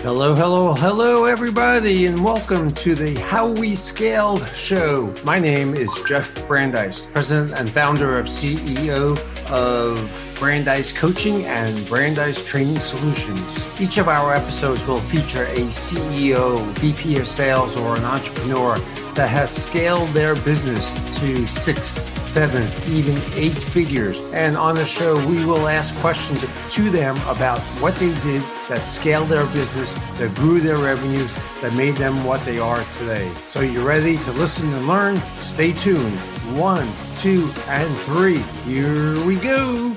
Hello, hello, hello, everybody, and welcome to the How We Scaled show. My name is Jeff Brandeis, president and founder of CEO of Brandeis Coaching and Brandeis Training Solutions. Each of our episodes will feature a CEO, VP of sales, or an entrepreneur that has scaled their business to 6, 7, even 8 figures. And on the show, we will ask questions to them about what they did that scaled their business, that grew their revenues, that made them what they are today. So you're ready to listen and learn? Stay tuned. 1, 2, and 3. Here we go.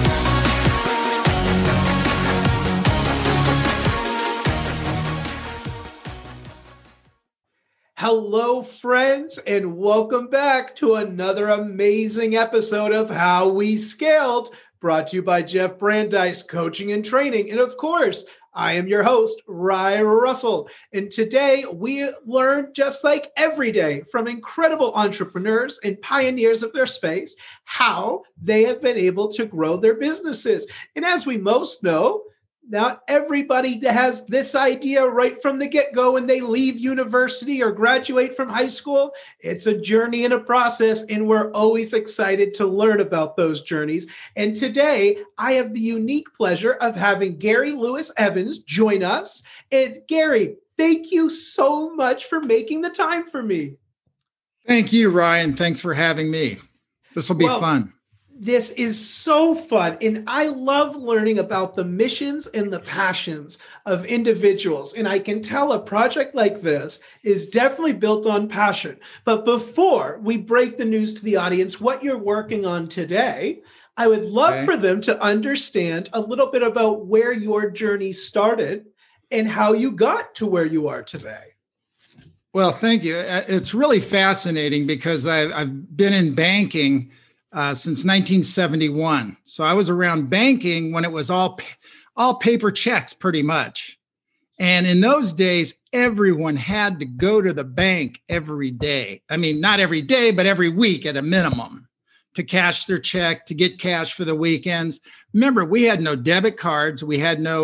Hello, friends, and welcome back to another amazing episode of How We Scaled, brought to you by Jeff Brandeis Coaching and Training. And of course, I am your host, Ry Russell. And today we learn, just like every day, from incredible entrepreneurs and pioneers of their space, how they have been able to grow their businesses. And as we most know, not everybody has this idea right from the get-go when they leave university or graduate from high school. It's a journey and a process, and we're always excited to learn about those journeys. And today, I have the unique pleasure of having Gary Lewis Evans join us. And Gary, thank you so much for making the time for me. Thank you, Ryan. Thanks for having me. This will be fun. This is so fun. And I love learning about the missions and the passions of individuals. And I can tell a project like this is definitely built on passion. But before we break the news to the audience, what you're working on today, I would love for them to understand a little bit about where your journey started and how you got to where you are today. Well, thank you. It's really fascinating because I've been in banking since 1971. So I was around banking when it was all paper checks pretty much. And in those days, everyone had to go to the bank every day. I mean, not every day, but every week at a minimum to cash their check, to get cash for the weekends. Remember, we had no debit cards, we had no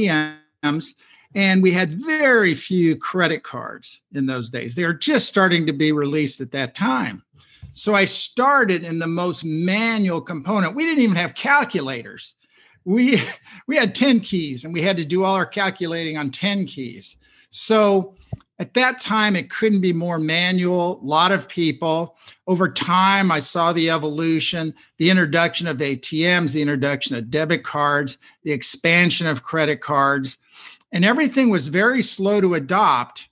ATMs, and we had very few credit cards in those days. They were just starting to be released at that time. So I started in the most manual component. We didn't even have calculators. We had 10 keys and we had to do all our calculating on 10 keys. So at that time, it couldn't be more manual. A lot of people. Over time, I saw the evolution, the introduction of ATMs, the introduction of debit cards, the expansion of credit cards, and everything was very slow to adopt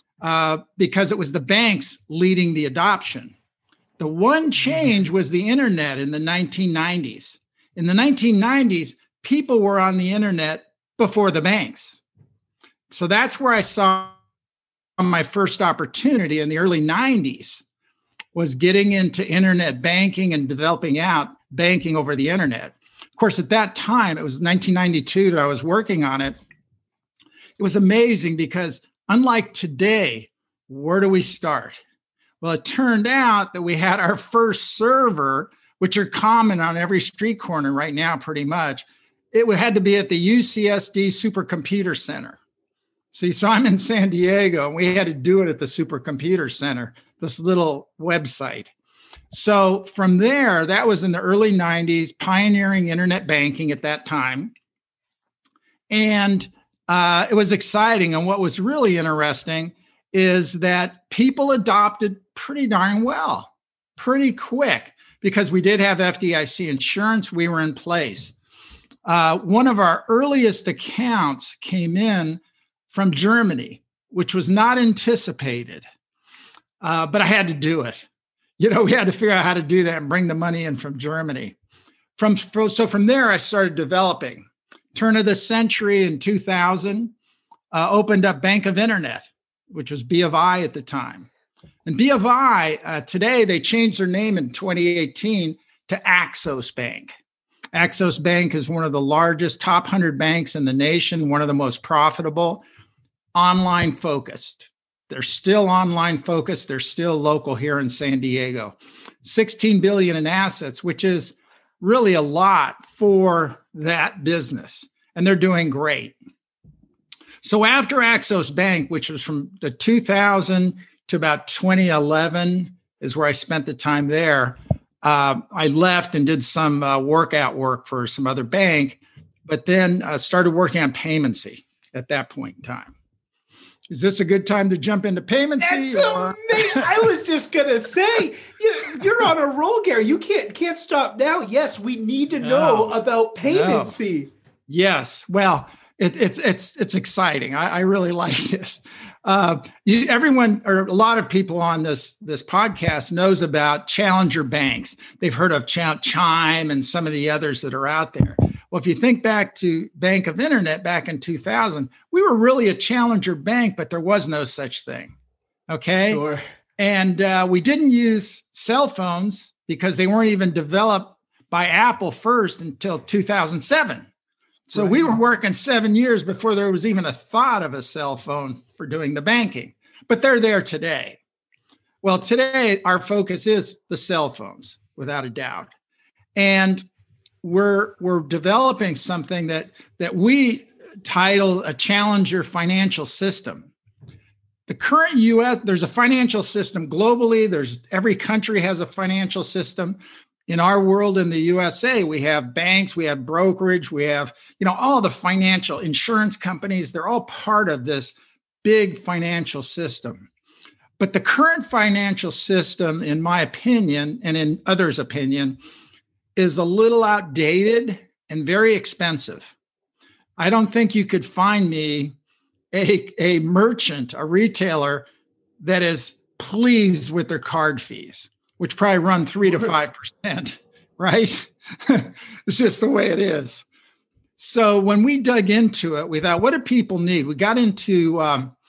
because it was the banks leading the adoption. The one change was the internet in the 1990s. In the 1990s, people were on the internet before the banks. So that's where I saw my first opportunity in the early 90s, was getting into internet banking and developing out banking over the internet. Of course, at that time, it was 1992 that I was working on it. It was amazing because unlike today, where do we start? Well, it turned out that we had our first server, which are common on every street corner right now, pretty much. It had to be at the UCSD Supercomputer Center. See, so I'm in San Diego, and we had to do it at the Supercomputer Center, this little website. So from there, that was in the early 90s, pioneering internet banking at that time. And it was exciting. And what was really interesting is that people adopted pretty darn well, pretty quick, because we did have FDIC insurance. We were in place. One of our earliest accounts came in from Germany, which was not anticipated, but I had to do it. You know, we had to figure out how to do that and bring the money in from Germany. So from there, I started developing. Turn of the century in 2000, opened up Bank of Internet, which was B of I at the time. And B of I, today, they changed their name in 2018 to Axos Bank. Axos Bank is one of the largest top 100 banks in the nation, one of the most profitable, online focused. They're still online focused. They're still local here in San Diego. 16 billion in assets, which is really a lot for that business. And they're doing great. So after Axos Bank, which was from the 2000 to about 2011 is where I spent the time there. I left and did some workout work for some other bank, but then started working on Paymency at that point in time. Is this a good time to jump into Paymency? That's amazing. I was just going to say, you're on a roll, Gary. You can't stop now. Yes, we need to know about Paymency. No. Yes. Well, it's exciting. I really like this. Everyone or a lot of people on this podcast knows about challenger banks. They've heard of Chime and some of the others that are out there. Well, if you think back to Bank of Internet back in 2000, we were really a challenger bank, but there was no such thing. Okay. Sure. And we didn't use cell phones because they weren't even developed by Apple first until 2007. So we were working 7 years before there was even a thought of a cell phone for doing the banking, but they're there today. Well, today our focus is the cell phones, without a doubt. And we're developing something that we title a challenger financial system. The current US, there's a financial system globally. Every country has a financial system. In our world, in the USA, we have banks, we have brokerage, we have, all the financial insurance companies. They're all part of this big financial system. But the current financial system, in my opinion, and in others' opinion, is a little outdated and very expensive. I don't think you could find me a merchant, a retailer that is pleased with their card fees, which probably run 3 to 5%, right? It's just the way it is. So when we dug into it, we thought, what do people need? We got into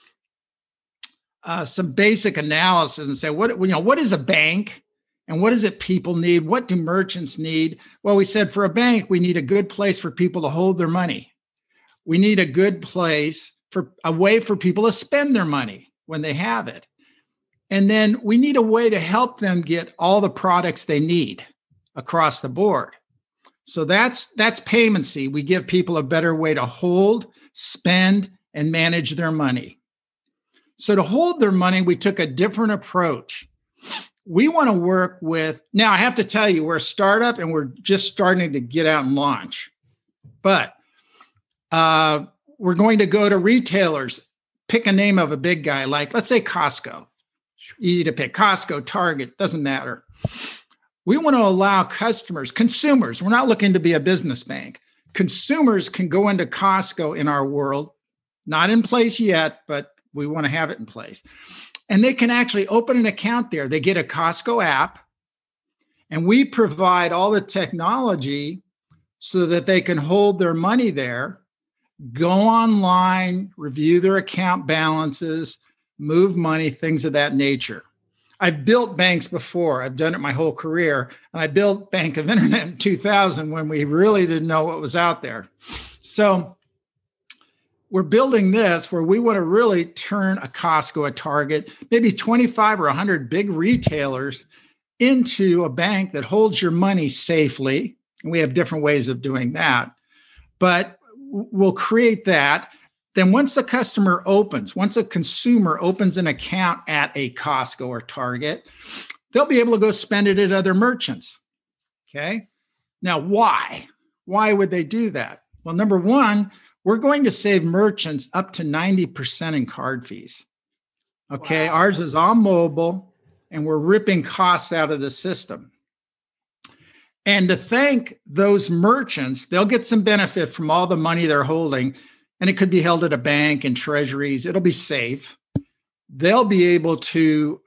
some basic analysis and said, what is a bank? And what does it people need? What do merchants need? Well, we said for a bank, we need a good place for people to hold their money. We need a good place a way for people to spend their money when they have it. And then we need a way to help them get all the products they need across the board. So that's Paymency. We give people a better way to hold, spend, and manage their money. So to hold their money, we took a different approach. We want to work with, now I have to tell you, we're a startup and we're just starting to get out and launch. But we're going to go to retailers, pick a name of a big guy, like let's say Costco. Easy to pick. Costco, Target, doesn't matter. We want to allow consumers, we're not looking to be a business bank. Consumers can go into Costco in our world, not in place yet, but we want to have it in place. And they can actually open an account there. They get a Costco app, and we provide all the technology so that they can hold their money there, go online, review their account balances, move money, things of that nature. I've built banks before. I've done it my whole career. And I built Bank of Internet in 2000 when we really didn't know what was out there. So we're building this where we want to really turn a Costco, a Target, maybe 25 or 100 big retailers into a bank that holds your money safely. And we have different ways of doing that. But we'll create that. Then once a consumer opens an account at a Costco or Target, they'll be able to go spend it at other merchants. Okay. Now, why? Why would they do that? Well, number one, we're going to save merchants up to 90% in card fees. Okay. Wow. Ours is all mobile and we're ripping costs out of the system. And to thank those merchants, they'll get some benefit from all the money they're holding. And it could be held at a bank and treasuries. It'll be safe. They'll be able to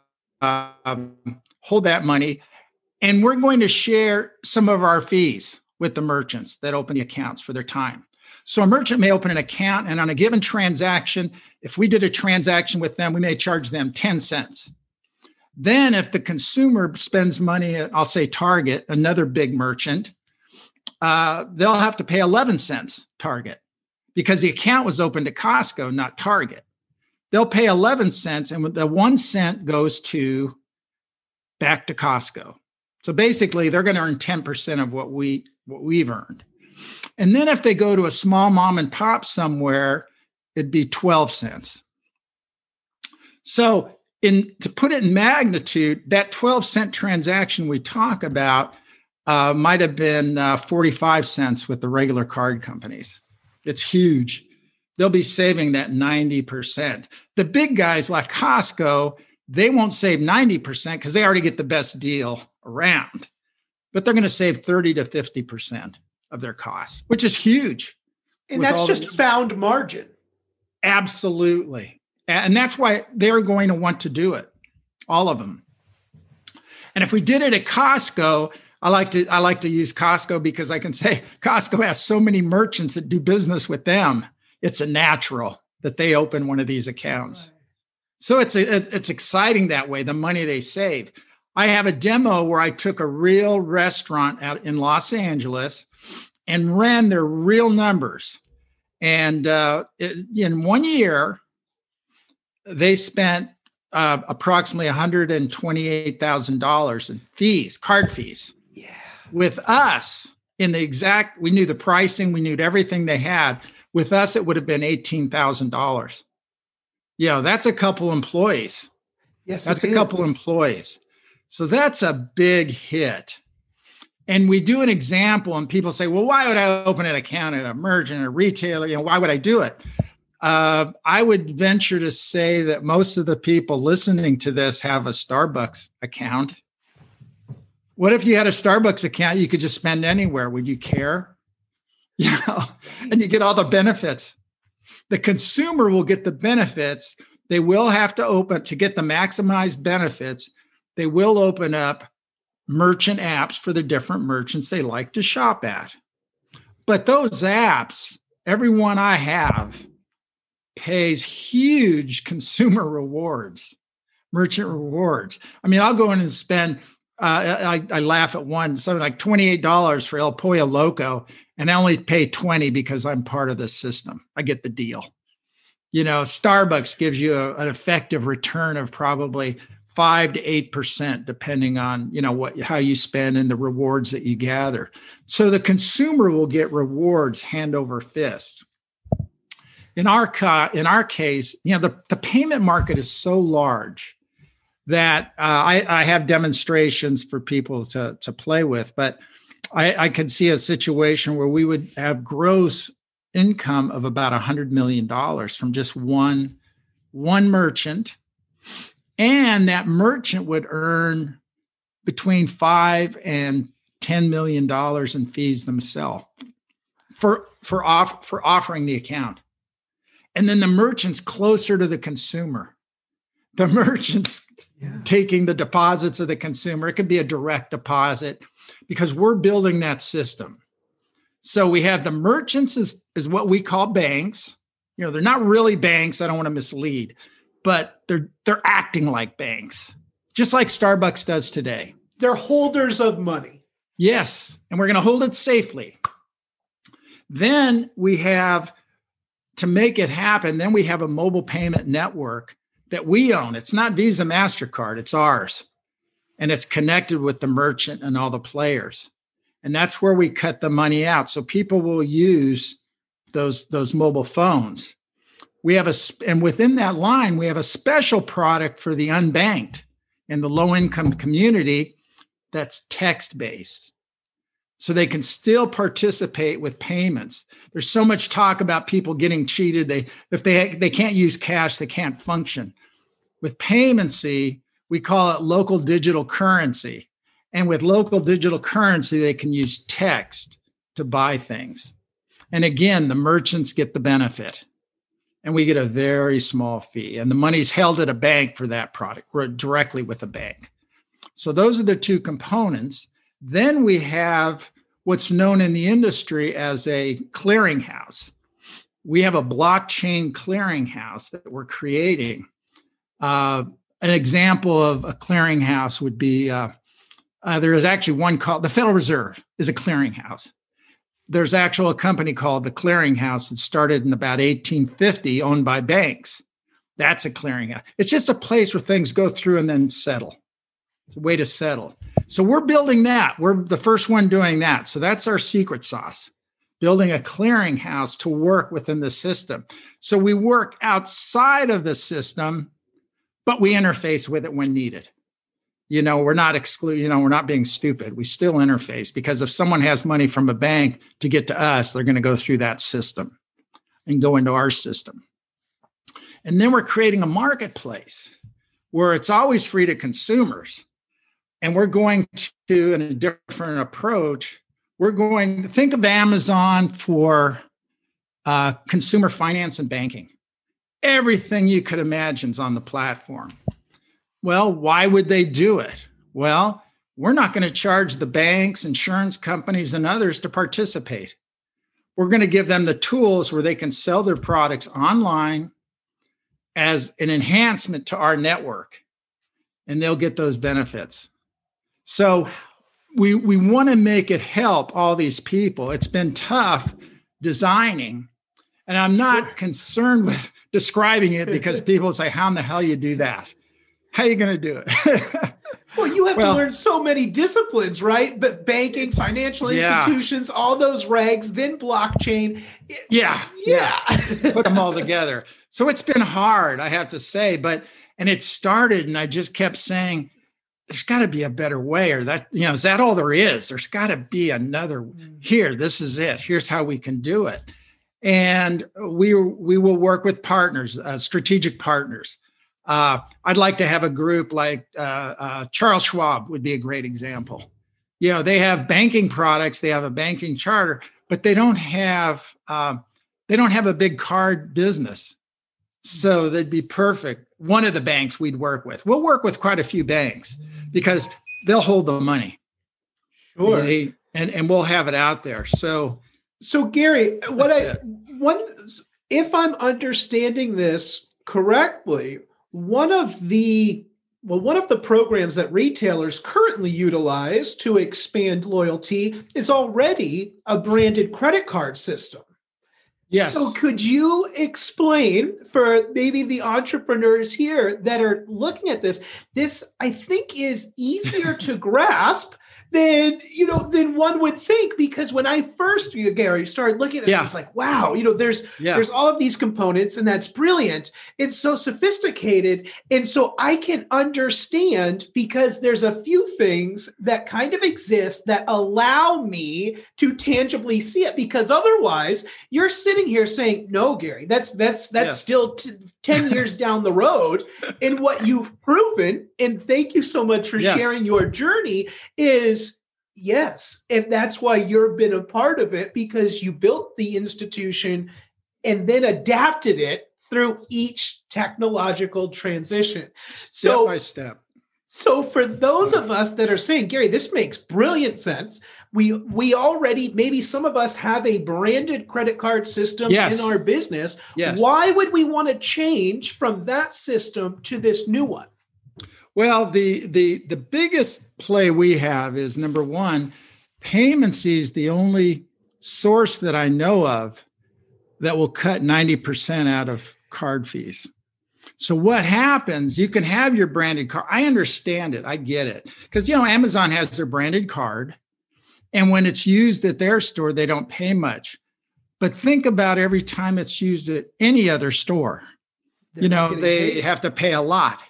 hold that money. And we're going to share some of our fees with the merchants that open the accounts for their time. So a merchant may open an account, and on a given transaction, if we did a transaction with them, we may charge them 10 cents. Then if the consumer spends money at, I'll say Target, another big merchant, they'll have to pay 11 cents Target, because the account was open to Costco, not Target. They'll pay 11 cents, and the 1 cent goes back to Costco. So basically, they're going to earn 10% of what we've earned. And then if they go to a small mom and pop somewhere, it'd be 12 cents. So to put it in magnitude, that 12-cent transaction we talk about might have been 45 cents with the regular card companies. It's huge. They'll be saving that 90%. The big guys like Costco, they won't save 90% because they already get the best deal around, but they're going to save 30 to 50% of their costs, which is huge. And that's just found margin. Absolutely. And that's why they're going to want to do it, all of them. And if we did it at Costco, I like to use Costco because I can say Costco has so many merchants that do business with them. It's a natural that they open one of these accounts. So it's exciting that way, the money they save. I have a demo where I took a real restaurant out in Los Angeles and ran their real numbers. And in 1 year, they spent approximately $128,000 in fees, card fees. Yeah. With us, we knew the pricing, we knew everything they had. With us, it would have been $18,000. Yeah, that's a couple employees. Yes, that's a couple employees. So that's a big hit. And we do an example, and people say, "Well, why would I open an account at a merchant, a retailer? Why would I do it?" I would venture to say that most of the people listening to this have a Starbucks account. What if you had a Starbucks account you could just spend anywhere? Would you care? And you get all the benefits. The consumer will get the benefits. They will have to open to get the maximized benefits. They will open up merchant apps for the different merchants they like to shop at. But those apps, every one I have, pays huge consumer rewards, merchant rewards. I mean, I'll go in and spend, I laugh at one, something like $28 for El Pollo Loco, and I only pay $20 because I'm part of the system. I get the deal. Starbucks gives you an effective return of probably 5 to 8%, depending on, how you spend and the rewards that you gather. So the consumer will get rewards hand over fist. In our case, the payment market is so large that I have demonstrations for people to play with, but I could see a situation where we would have gross income of about $100 million from just one merchant. And that merchant would earn between $5 and $10 million in fees themselves for offering the account. And then the merchant's closer to the consumer. The merchant's taking the deposits of the consumer. It could be a direct deposit because we're building that system. So we have the merchants is what we call banks. They're not really banks. I don't want to mislead, but they're acting like banks, just like Starbucks does today. They're holders of money. Yes, and we're going to hold it safely. Then we have, to make it happen, then we have a mobile payment network that we own. It's not Visa, MasterCard, it's ours. And it's connected with the merchant and all the players. And that's where we cut the money out. So people will use those mobile phones. And within that line, we have a special product for the unbanked and the low-income community that's text-based. So they can still participate with payments. There's so much talk about people getting cheated. If they can't use cash, they can't function. With Paymency, we call it local digital currency. And with local digital currency, they can use text to buy things. And again, the merchants get the benefit. And we get a very small fee. And the money's held at a bank for that product, or directly with a bank. So those are the two components. Then we have what's known in the industry as a clearinghouse. We have a blockchain clearinghouse that we're creating. An example of a clearinghouse would be, there is actually one called, the Federal Reserve is a clearinghouse. There's actually a company called the Clearinghouse that started in about 1850, owned by banks. That's a clearinghouse. It's just a place where things go through and then settle. It's a way to settle. So we're building that. We're the first one doing that. So that's our secret sauce. building a clearinghouse to work within the system. So we work outside of the system, but we interface with it when needed. We're not we're not being stupid. We still interface, because if someone has money from a bank to get to us, they're going to go through that system and go into our system. And then we're creating a marketplace where it's always free to consumers. And we're going to, in a different approach, we're going to think of Amazon for consumer finance and banking. Everything you could imagine is on the platform. Well, why would they do it? Well, we're not going to charge the banks, insurance companies, and others to participate. We're going to give them the tools where they can sell their products online as an enhancement to our network, and they'll get those benefits. So we want to make it help all these people. It's been tough designing, and I'm not concerned with describing it, because people say, how in the hell you do that? How are you going to do it? Well, you have to learn so many disciplines, right? But banking, financial institutions, all those regs, then blockchain. Yeah. Put them all together. So it's been hard, I have to say, and it started, and I just kept saying, there's got to be a better way, or that, is that all there is? There's got to be another here. This is it. Here's how we can do it. And we will work with partners, strategic partners. I'd like to have a group like Charles Schwab would be a great example. They have banking products, they have a banking charter, but they don't have a big card business. So they'd be perfect. One of the banks we'd work with. We'll work with quite a few banks because they'll hold the money. Sure. And we'll have it out there. So Gary, if I'm understanding this correctly, one of the programs that retailers currently utilize to expand loyalty is already a branded credit card system. Yes. So could you explain for maybe the entrepreneurs here that are looking at this? This, I think, is easier to grasp than one would think, because when I first, Gary, started looking at this, it's like, wow, there's all of these components, and that's brilliant. It's so sophisticated. And so I can understand, because there's a few things that kind of exist that allow me to tangibly see it, because otherwise you're sitting here saying, no, Gary, that's still 10 years down the road. And what you've proven, and thank you so much for sharing your journey, is yes. And that's why you've been a part of it, because you built the institution and then adapted it through each technological transition. Step by step. So for those of us that are saying, Gary, this makes brilliant sense. We already, maybe some of us have a branded credit card system in our business. Yes. Why would we want to change from that system to this new one? Well, the biggest play we have is, number one, Paymency is the only source that I know of that will cut 90% out of card fees. So what happens, you can have your branded card. I understand it. I get it. Because, Amazon has their branded card. And when it's used at their store, they don't pay much. But think about every time it's used at any other store. They have to pay a lot.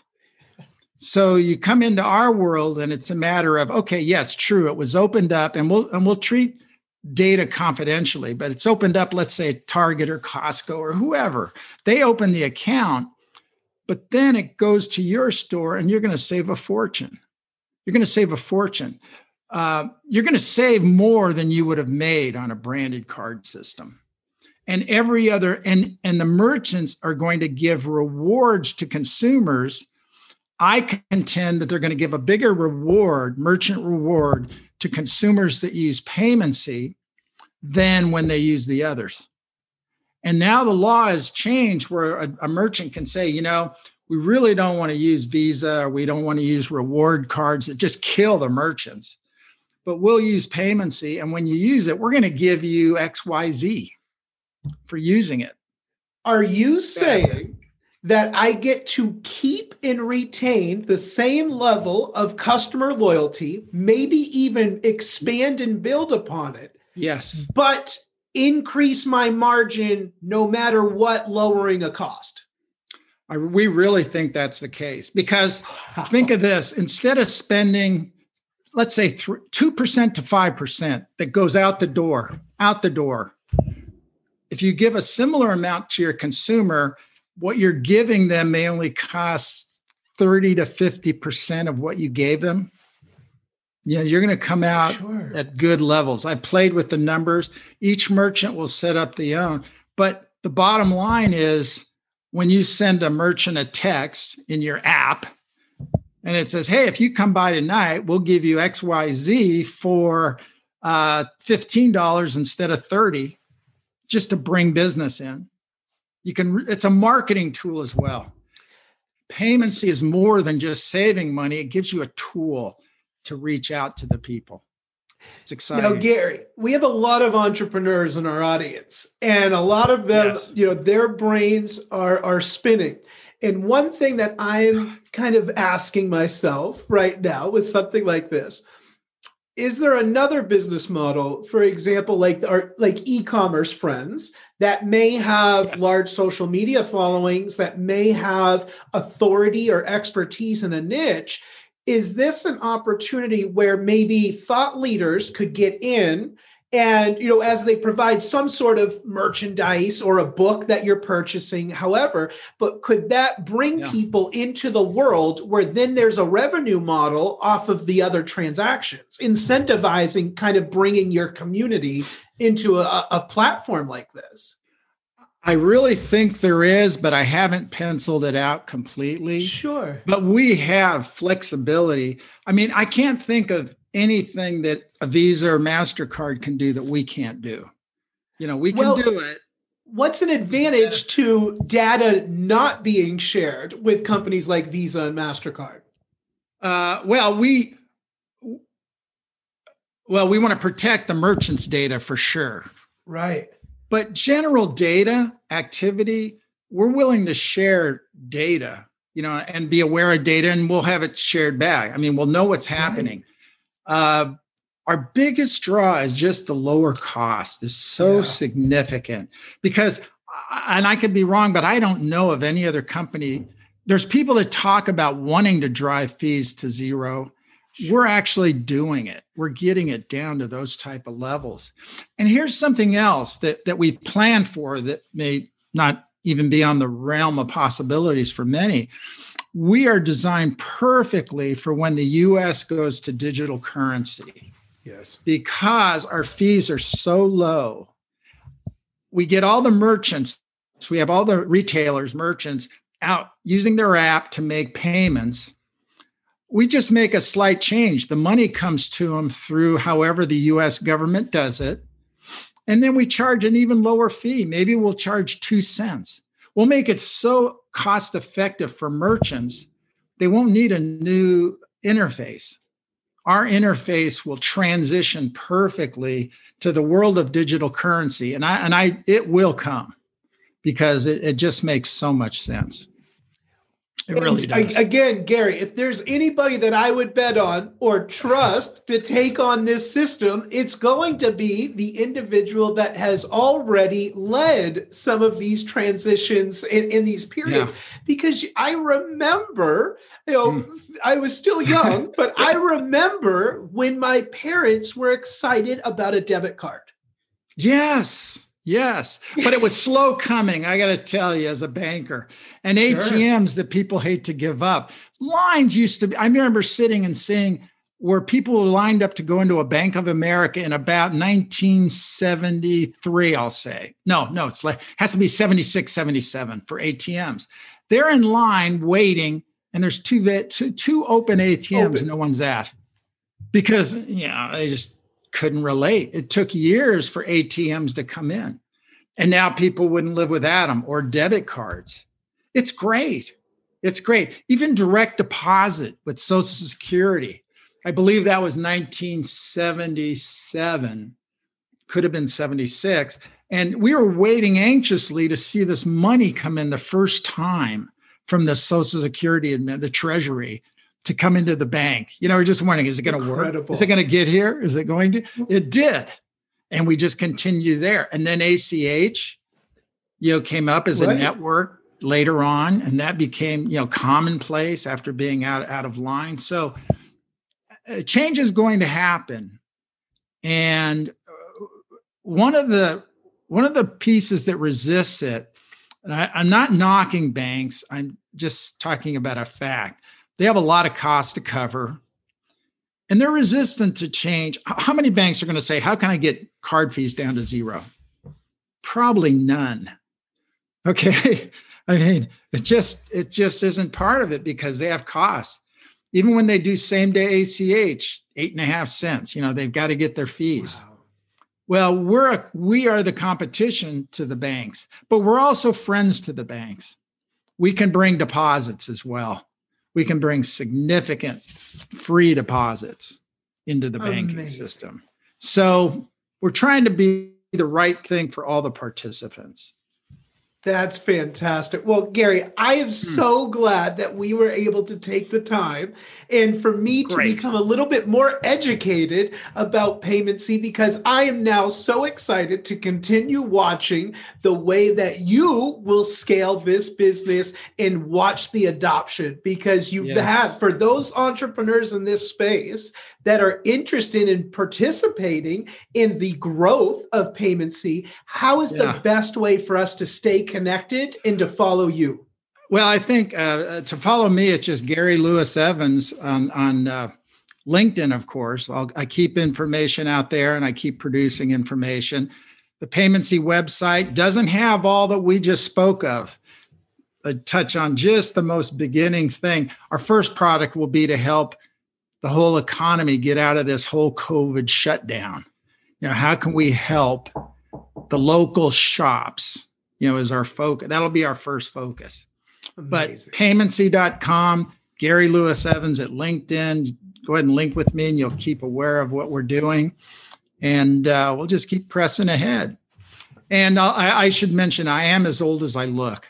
So you come into our world, and it's a matter of, okay, yes, true, it was opened up, and we'll treat data confidentially, but it's opened up, let's say Target or Costco or whoever. They open the account, but then it goes to your store, and you're going to save a fortune. You're going to save a fortune. You're going to save more than you would have made on a branded card system. And every other, and the merchants are going to give rewards to consumers. I contend that they're going to give a bigger reward, merchant reward, to consumers that use Paymency than when they use the others. And now the law has changed where a merchant can say, we really don't want to use Visa, or we don't want to use reward cards that just kill the merchants, but we'll use Paymency. And when you use it, we're going to give you XYZ for using it. Are you saying that I get to keep and retain the same level of customer loyalty, maybe even expand and build upon it? Yes. But increase my margin no matter what, lowering a cost? We really think that's the case, because think of this: instead of spending, let's say 2% to 5% that goes out the door, if you give a similar amount to your consumer, what you're giving them may only cost 30 to 50% of what you gave them. Yeah, you're going to come out at good levels. I played with the numbers. Each merchant will set up their own. But the bottom line is, when you send a merchant a text in your app and it says, hey, if you come by tonight, we'll give you XYZ for $15 instead of $30, just to bring business in. It's a marketing tool as well. Payments is more than just saving money. It gives you a tool to reach out to the people. It's exciting. Now, Gary, we have a lot of entrepreneurs in our audience, and a lot of them, their brains are spinning. And one thing that I'm kind of asking myself right now with something like this, is there another business model, for example, like e-commerce friends that may have large social media followings, that may have authority or expertise in a niche? Is this an opportunity where maybe thought leaders could get in and, as they provide some sort of merchandise or a book that you're purchasing, however, but could that bring people into the world where then there's a revenue model off of the other transactions, incentivizing kind of bringing your community into a platform like this? I really think there is, but I haven't penciled it out completely. Sure. But we have flexibility. I mean, I can't think of anything that a Visa or MasterCard can do that we can't do. We can do it. What's an advantage to data not being shared with companies like Visa and MasterCard? We want to protect the merchant's data for sure. Right. But general data activity, we're willing to share data, and be aware of data, and we'll have it shared back. I mean, we'll know what's happening. Right. Our biggest draw is just the lower cost is so significant, because, and I could be wrong, but I don't know of any other company. There's people that talk about wanting to drive fees to zero. We're actually doing it. We're getting it down to those type of levels. And here's something else that we've planned for that may not even be on the realm of possibilities for many. We are designed perfectly for when the U.S. goes to digital currency. Yes. Because our fees are so low. We get all the merchants, so we have all the retailers, merchants out using their app to make payments. We just make a slight change. The money comes to them through however the U.S. government does it. And then we charge an even lower fee. Maybe we'll charge 2 cents. We'll make it so cost effective for merchants, they won't need a new interface. Our interface will transition perfectly to the world of digital currency. And it will come, because it just makes so much sense. It really does. Again, Gary, if there's anybody that I would bet on or trust to take on this system, it's going to be the individual that has already led some of these transitions in these periods. Yeah. Because I remember, I was still young, but I remember when my parents were excited about a debit card. Yes. But it was slow coming, I got to tell you, as a banker. And ATMs that people hate to give up. Lines used to be, I remember sitting and seeing where people were lined up to go into a Bank of America in about 1973, I'll say. No, has to be 76, 77 for ATMs. They're in line waiting, and there's two open ATMs, no one's at. Because, they just couldn't relate. It took years for ATMs to come in. And now people wouldn't live without them, or debit cards. It's great. Even direct deposit with Social Security. I believe that was 1977. Could have been 76. And we were waiting anxiously to see this money come in the first time from the Social Security and the Treasury to come into the bank. We're just wondering, is it going to work? Is it going to get here? Is it going to? It did. and we just continue there. And then ACH, came up as a network later on, and that became, commonplace after being out of line. So change is going to happen. And one of the pieces that resists it, and I'm not knocking banks, I'm just talking about a fact. They have a lot of costs to cover, and they're resistant to change. How many banks are going to say, how can I get card fees down to zero? Probably none. Okay. I mean, it just isn't part of it because they have costs. Even when they do same day ACH, 8.5 cents, they've got to get their fees. Wow. Well, we are the competition to the banks, but we're also friends to the banks. We can bring deposits as well. We can bring significant free deposits into the banking system. So we're trying to be the right thing for all the participants. That's fantastic. Well, Gary, I am so glad that we were able to take the time and for me to become a little bit more educated about PaymentSee, because I am now so excited to continue watching the way that you will scale this business and watch the adoption, because you've had, for those entrepreneurs in this space that are interested in participating in the growth of PaymentSee, how is the best way for us to stay connected and to follow you? Well, I think to follow me, it's just Gary Lewis Evans on LinkedIn, of course. I keep information out there and I keep producing information. The PaymentSee website doesn't have all that we just spoke of. I touch on just the most beginning thing. Our first product will be to help the whole economy get out of this whole COVID shutdown. How can we help the local shops? Is our focus. That'll be our first focus. Amazing. But PaymentSee.com, Gary Lewis Evans at LinkedIn. Go ahead and link with me and you'll keep aware of what we're doing. And we'll just keep pressing ahead. And I should mention, I am as old as I look.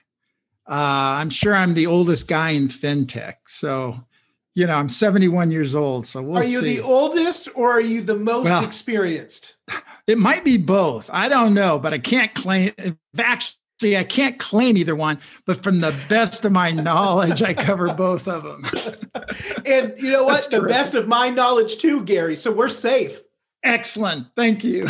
I'm sure I'm the oldest guy in fintech. So, I'm 71 years old. So we'll see. Are you the oldest or are you the most experienced? It might be both. I don't know, but I can't claim. Actually, I can't claim either one. But from the best of my knowledge, I cover both of them. And you know what? The best of my knowledge too, Gary. So we're safe. Excellent. Thank you.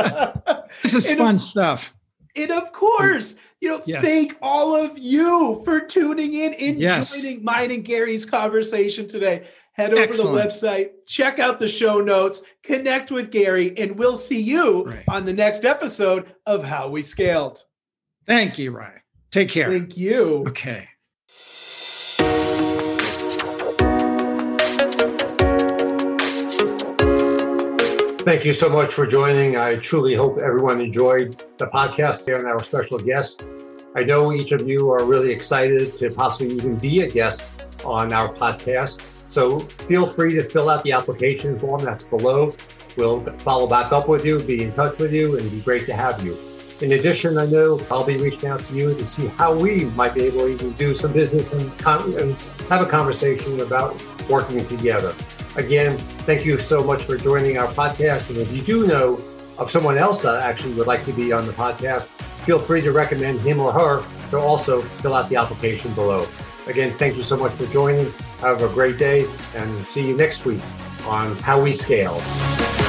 This is fun stuff. And of course, thank all of you for tuning in and joining mine and Gary's conversation today. Head over to the website, check out the show notes, connect with Gary, and we'll see you on the next episode of How We Scaled. Thank you, Ryan. Take care. Thank you. Okay. Thank you so much for joining. I truly hope everyone enjoyed the podcast and our special guest. I know each of you are really excited to possibly even be a guest on our podcast. So feel free to fill out the application form that's below. We'll follow back up with you, be in touch with you, and it'd be great to have you. In addition, I know I'll be reaching out to you to see how we might be able to even do some business and have a conversation about working together. Again, thank you so much for joining our podcast. And if you do know of someone else that actually would like to be on the podcast, feel free to recommend him or her to also fill out the application below. Again, thank you so much for joining. Have a great day and see you next week on How We Scale.